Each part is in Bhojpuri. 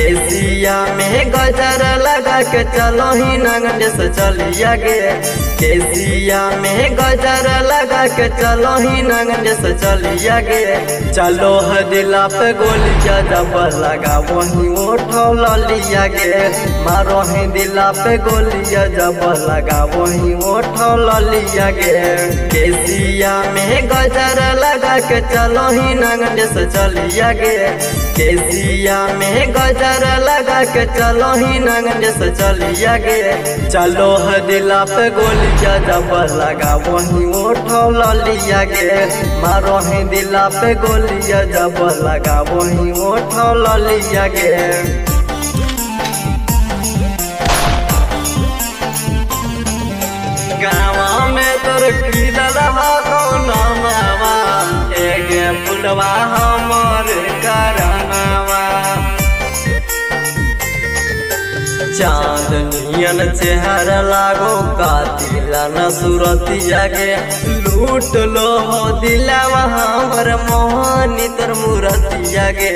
केसिया में गजर लगा के चलो ही नंगने से चलिया गे। केसिया में गजर लगा के चलो ही नंगने से चलिया गे। चलो है दिला पे गोलिया जब लगा वही उठो लिया गे। मारो ही दिला पे गोलिया जब लगा वही उठो लिया गे। केसिया में गजर लगा के चलो ही नंगने से चलिया गे। केसिया में गजर लगा के चलो ही नंगने से चलिया गे। चलो है दिला पे गोलिया जब लगा वही उठो लिया गे। मारो ही दिला पे गोलिया जब लगा वही उठो लिया गे। गाँव में तोर रहा कौन मावा एक फुलवा हमर करनवा। चांदनियन चेहरा लागो कातिला न सूरतिया गे। लूट लो हो दिलवा हमर मोहनी तोर मूरतिया गे।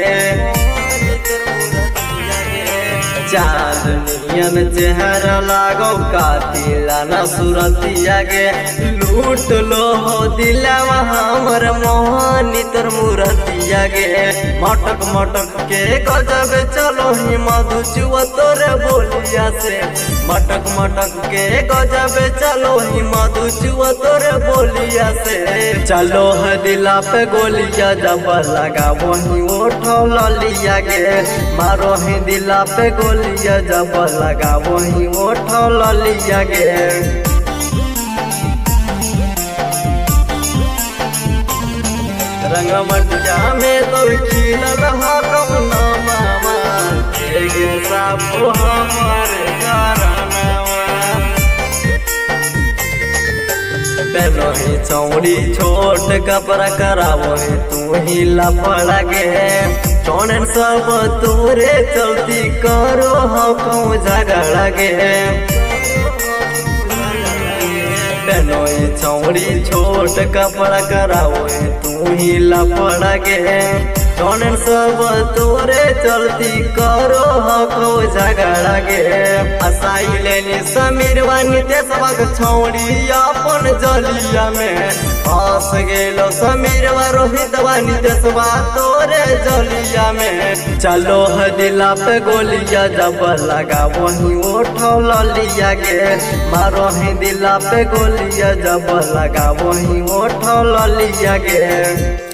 चांदनियन चेहरा लागो कातिला न सूरतिया गे। लूट लो हो दिलवा हमर मोहनी तोर मूरतिया गे। मटक मटक के गजब चलो ही मधु चुआ तोरे बोलिया से। मटक मटक के गजब चलो ही मधु चुआ तोरे बोलिया से। चलो है दिला पे गोलिया जब लगा वही उठो लिया गे। मारो ही दिला पे गोलिया जब लगा वही उठो लिया गे। रंगमटिया में तो खिल रहा कौना मामा साबो हमार करनवा। पहनो ही चौड़ी छोट कपड़ा करावो ही तू ही लफड़ा गे। चौड़न सब तोरे चलती करो हो कहूँ झगड़ा गे। पहनो ही चौड़ी छोट कपड़ा करावो तू ही लफड़ा गे। चौड़न सब तोरे चलती करो हो झगड़ा गे। हसाई लेनी समीर वानी ते सबक छौड़ी अपन जलिया में। फंस गेलो समीर व रोहित वानी ते सबा तोरे जलिया में। चलो है दिला पे गोलिया जब लगा वही उठो लिया गे। मारो ही दिला पे गोलिया जब लगा वही उठो लिया गे।